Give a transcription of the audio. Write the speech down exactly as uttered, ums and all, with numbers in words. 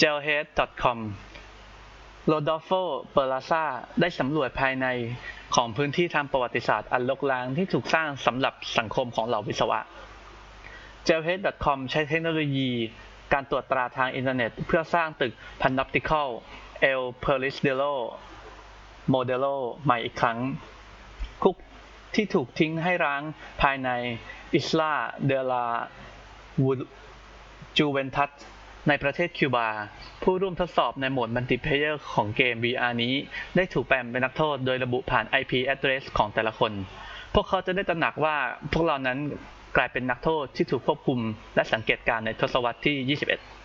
เจลเฮด ดอท คอม โรดอลโฟ เปอราซาได้สำรวจภายในของพื้นที่ทางประวัติศาสตร์อันรกร้างที่ถูกสร้างสำหรับสังคมของเหล่าวิศวะ เจลเฮด ดอท คอม ใช้เทคโนโลยีการตรวจตราทางอินเทอร์เน็ตเพื่อสร้างตึก Panoptical El Peristilo Modelo ใหม่อีกครั้งคุกที่ถูกทิ้งให้ร้างภายใน Isla de la Juventud ในประเทศคิวบาผู้ร่วมทดสอบในโหมดมัลติเพลเยอร์ของเกม วี อาร์ นี้ได้ถูกแปลงเป็นนักโทษโดยระบุผ่าน ไอ พี address ของแต่ละคนพวกเขาจะได้ตระหนักว่าพวกเรานั้นกลายเป็นนักโทษที่ถูกควบคุมและสังเกตการณ์ในทศวรรษที่ ยี่สิบเอ็ด